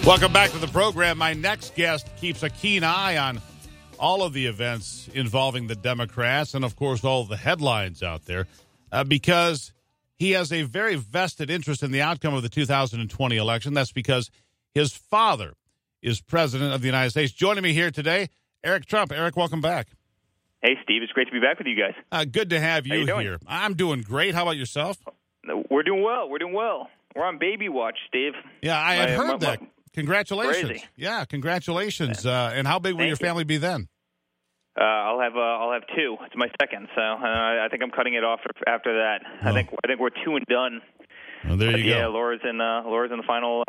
Welcome back to the program. My next guest keeps a keen eye on all of the events involving the Democrats and, of course, all the headlines out there because he has a very vested interest in the outcome of the 2020 election. That's because his father is president of the United States. Joining me here today, Eric Trump. Eric, welcome back. Hey, Steve. It's great to be back with you guys. Good to have you here. I'm doing great. How about yourself? We're doing well. We're on baby watch, Steve. Yeah, I had heard that. Congratulations. Crazy. Yeah, congratulations. And how big will your family be then? I'll have two. It's my second, so I think I'm cutting it off after that. Oh. I think we're two and done. Well, there you go. Yeah, Laura's in the final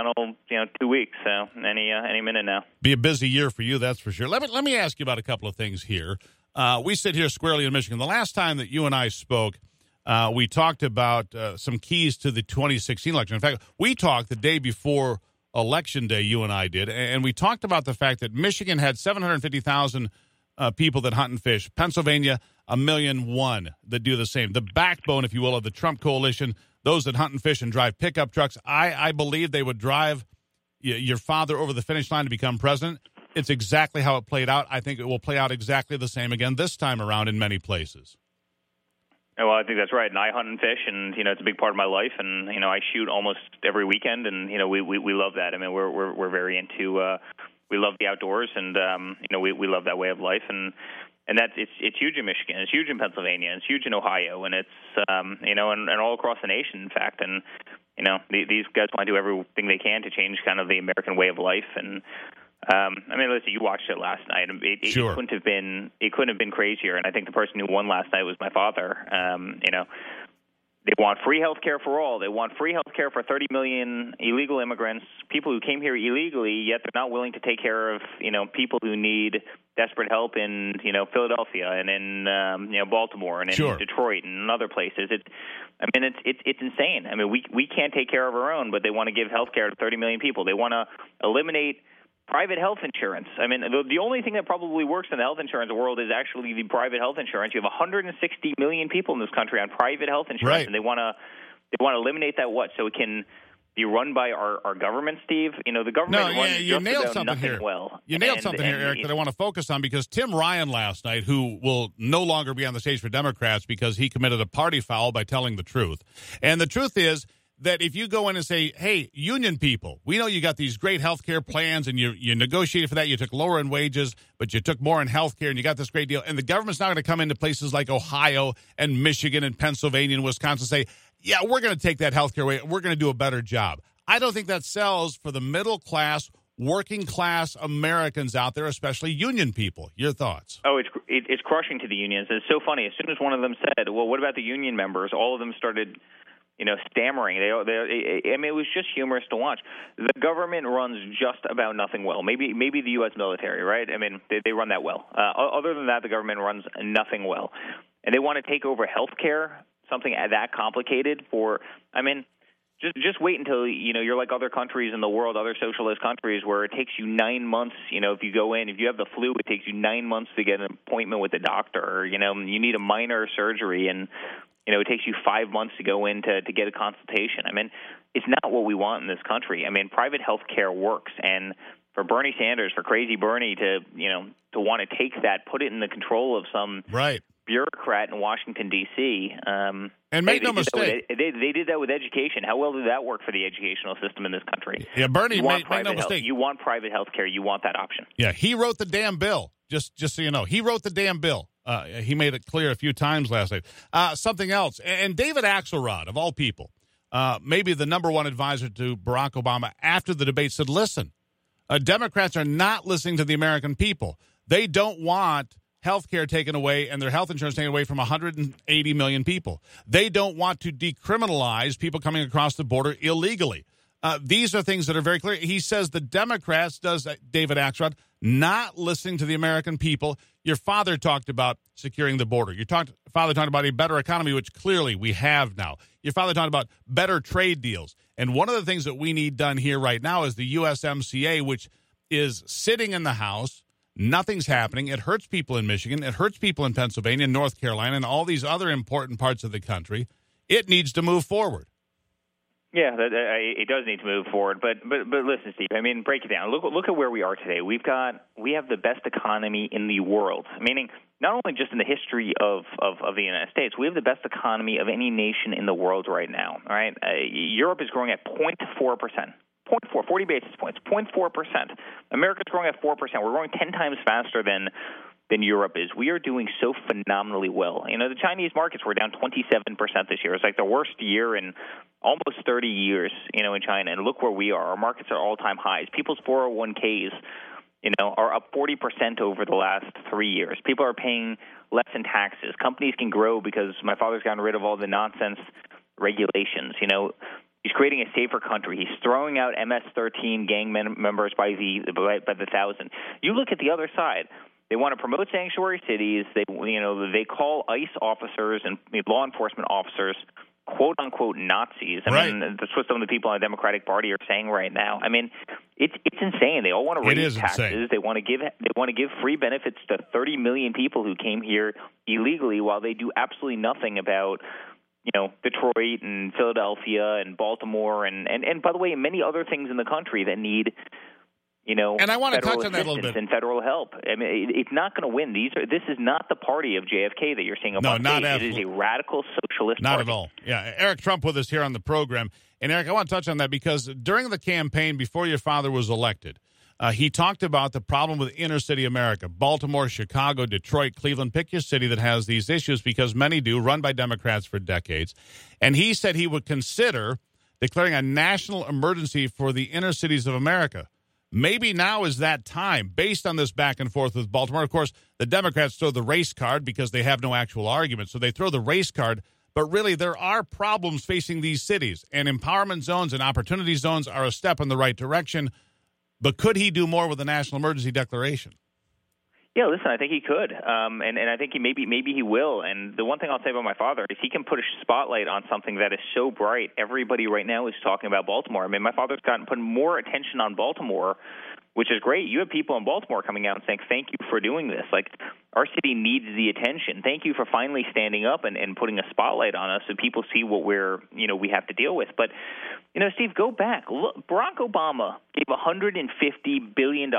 2 weeks, so any minute now. Be a busy year for you, that's for sure. Let me ask you about a couple of things here. We sit here squarely in Michigan. The last time that you and I spoke, we talked about some keys to the 2016 election. In fact, we talked the day before Election Day, you and I did, and we talked about the fact that Michigan had 750,000 people that hunt and fish. Pennsylvania, 1,000,001 that do the same. The backbone, if you will, of the Trump coalition, those that hunt and fish and drive pickup trucks. I believe they would drive your father over the finish line to become president. It's exactly how it played out. I think it will play out exactly the same again this time around in many places. Well, I think that's right, and I hunt and fish, and it's a big part of my life, and I shoot almost every weekend, and we love that. I mean, we're very into we love the outdoors, and we love that way of life, and that's it's huge in Michigan, it's huge in Pennsylvania, it's huge in Ohio, and it's and all across the nation, in fact, and these guys want to do everything they can to change kind of the American way of life, and. Listen, you watched it last night. It Sure. couldn't have been crazier. And I think the person who won last night was my father. They want free health care for all. They want free health care for 30 million illegal immigrants, people who came here illegally, yet they're not willing to take care of people who need desperate help in Philadelphia and in Baltimore and in Sure. Detroit and other places. It's insane. I mean, we can't take care of our own, but they want to give health care to 30 million people. They want to eliminate private health insurance. I mean, the only thing that probably works in the health insurance world is actually the private health insurance. You have 160 million people in this country on private health insurance, right. And they want to eliminate that so it can be run by our government, Steve. The government runs you just nailed about something nothing here. well. You nailed something here, Eric, that I want to focus on because Tim Ryan last night, who will no longer be on the stage for Democrats because he committed a party foul by telling the truth. And the truth is that if you go in and say, hey, union people, we know you got these great health care plans and you negotiated for that, you took lower in wages, but you took more in health care and you got this great deal, and the government's not going to come into places like Ohio and Michigan and Pennsylvania and Wisconsin and say, yeah, we're going to take that health care away, we're going to do a better job. I don't think that sells for the middle class, working class Americans out there, especially union people. Your thoughts? Oh, it's crushing to the unions. It's so funny. As soon as one of them said, well, what about the union members? All of them started stammering. It was just humorous to watch. The government runs just about nothing well. Maybe the U.S. military, right? I mean, they run that well. Other than that, the government runs nothing well. And they want to take over health care, something that complicated just wait until, you're like other countries in the world, other socialist countries, where it takes you 9 months, if you go in, if you have the flu, it takes you 9 months to get an appointment with the doctor, or, you need a minor surgery, and it takes you 5 months to go in to get a consultation. I mean, it's not what we want in this country. I mean, private health care works, and for Bernie Sanders, for crazy Bernie to want to take that, put it in the control of some right. bureaucrat in Washington, D.C. And make no mistake. They did that with education. How well did that work for the educational system in this country? Yeah, Bernie, make no mistake. You want private health care. You want that option. Yeah, he wrote the damn bill, just so you know. He wrote the damn bill. He made it clear a few times last night. Something else. And David Axelrod, of all people, maybe the number one advisor to Barack Obama after the debate, said, listen, Democrats are not listening to the American people. They don't want health care taken away and their health insurance taken away from 180 million people. They don't want to decriminalize people coming across the border illegally. These are things that are very clear. He says the Democrats, David Axelrod, not listening to the American people. Your father talked about securing the border. Your father talked about a better economy, which clearly we have now. Your father talked about better trade deals. And one of the things that we need done here right now is the USMCA, which is sitting in the House. Nothing's happening. It hurts people in Michigan. It hurts people in Pennsylvania, North Carolina, and all these other important parts of the country. It needs to move forward. Yeah, it does need to move forward. But listen, Steve. I mean, break it down. Look at where we are today. We have the best economy in the world. Meaning, not only just in the history of the United States, we have the best economy of any nation in the world right now. All right, Europe is growing at 0.4%. 40 basis points, 0.4%. America's growing at 4%. We're growing 10 times faster than Europe is. We are doing so phenomenally well. The Chinese markets were down 27% this year. It's like the worst year in almost 30 years, in China. And look where we are. Our markets are all-time highs. People's 401ks, are up 40% over the last 3 years. People are paying less in taxes. Companies can grow because my father's gotten rid of all the nonsense regulations. He's creating a safer country. He's throwing out MS-13 gang members by the thousand. You look at the other side. They want to promote sanctuary cities. They call ICE officers and law enforcement officers "quote unquote" Nazis. I mean, that's what some of the people in the Democratic Party are saying right now. I mean, it's insane. They all want to raise taxes. Insane. They want to give free benefits to 30 million people who came here illegally, while they do absolutely nothing about Detroit and Philadelphia and Baltimore and by the way, many other things in the country that need and I want to touch on that a little bit. And federal help. I mean, it's not going to win. This is not the party of JFK that you're seeing up on stage. It is a radical socialist party. Not at all. Yeah, Eric Trump with us here on the program. And Eric, I want to touch on that because during the campaign before your father was elected, he talked about the problem with inner city America, Baltimore, Chicago, Detroit, Cleveland. Pick your city that has these issues, because many do, run by Democrats for decades. And he said he would consider declaring a national emergency for the inner cities of America. Maybe now is that time, based on this back and forth with Baltimore. Of course, the Democrats throw the race card because they have no actual argument, so they throw the race card. But really, there are problems facing these cities, and empowerment zones and opportunity zones are a step in the right direction. But could he do more with the national emergency declaration? Yeah, listen, I think he could, and I think maybe he will. And the one thing I'll say about my father is he can put a spotlight on something that is so bright. Everybody right now is talking about Baltimore. I mean, my father's put more attention on Baltimore, which is great. You have people in Baltimore coming out and saying, "Thank you for doing this. Like, our city needs the attention. Thank you for finally standing up and putting a spotlight on us so people see what we have to deal with." But Steve, go back. Look, Barack Obama gave $150 billion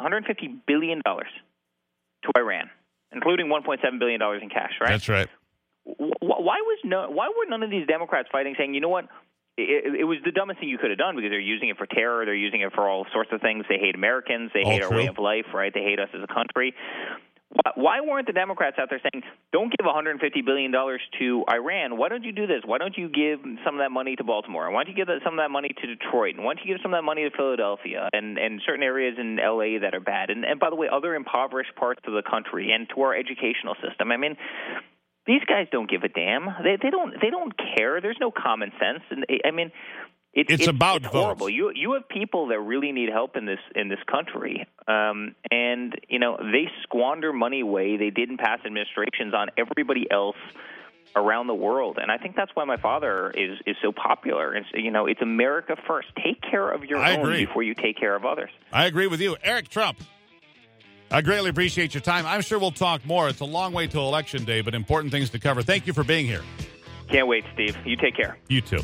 to Iran, including $1.7 billion in cash, right? That's right. Why were none of these Democrats fighting, saying, you know what, it was the dumbest thing you could have done, because they're using it for terror, they're using it for all sorts of things. They hate Americans, they hate our way of life, right? They hate us as a country. Why weren't the Democrats out there saying, don't give $150 billion to Iran? Why don't you do this? Why don't you give some of that money to Baltimore? Why don't you give some of that money to Detroit? And why don't you give some of that money to Philadelphia and certain areas in L.A. that are bad? And by the way, other impoverished parts of the country, and to our educational system. I mean, these guys don't give a damn. They don't care. There's no common sense. And I mean, it's about horrible. votes. You have people that really need help in this country, and they squander money away. They didn't pass administrations on everybody else around the world, and I think that's why my father is so popular. It's America first. Take care of your own before you take care of others. I agree with you, Eric Trump. I greatly appreciate your time. I'm sure we'll talk more. It's a long way till Election Day, but important things to cover. Thank you for being here. Can't wait, Steve. You take care. You too.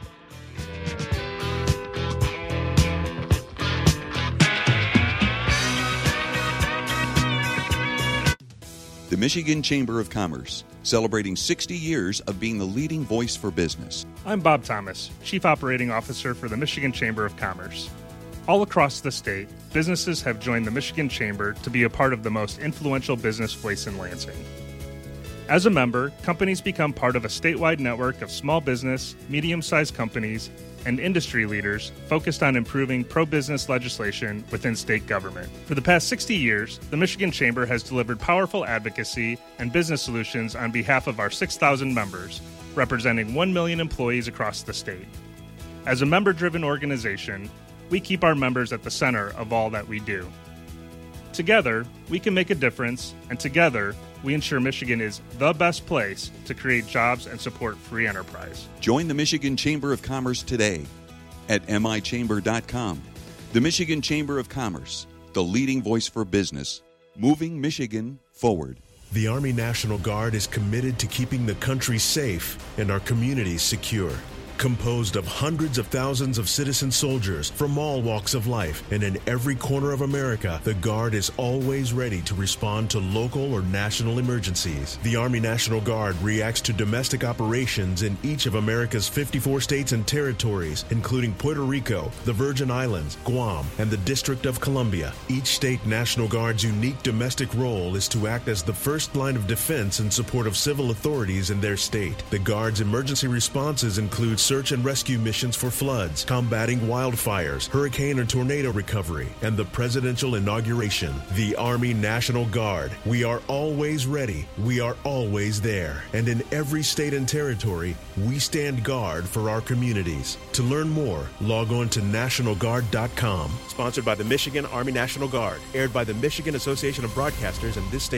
The Michigan Chamber of Commerce, celebrating 60 years of being the leading voice for business. I'm Bob Thomas, Chief Operating Officer for the Michigan Chamber of Commerce. All across the state, businesses have joined the Michigan Chamber to be a part of the most influential business voice in Lansing. As a member, companies become part of a statewide network of small business, medium-sized companies, and industry leaders focused on improving pro-business legislation within state government. For the past 60 years, the Michigan Chamber has delivered powerful advocacy and business solutions on behalf of our 6,000 members, representing 1 million employees across the state. As a member-driven organization, we keep our members at the center of all that we do. Together, we can make a difference, and together, we ensure Michigan is the best place to create jobs and support free enterprise. Join the Michigan Chamber of Commerce today at michamber.com. The Michigan Chamber of Commerce, the leading voice for business, moving Michigan forward. The Army National Guard is committed to keeping the country safe and our communities secure. Composed of hundreds of thousands of citizen soldiers from all walks of life and in every corner of America, the Guard is always ready to respond to local or national emergencies. The Army National Guard reacts to domestic operations in each of America's 54 states and territories, including Puerto Rico, the Virgin Islands, Guam, and the District of Columbia. Each state National Guard's unique domestic role is to act as the first line of defense in support of civil authorities in their state. The Guard's emergency responses include search and rescue missions for floods, combating wildfires, hurricane and tornado recovery, and the presidential inauguration. The Army National Guard. We are always ready. We are always there. And in every state and territory, we stand guard for our communities. To learn more, log on to nationalguard.com. Sponsored by the Michigan Army National Guard. Aired by the Michigan Association of Broadcasters and this station.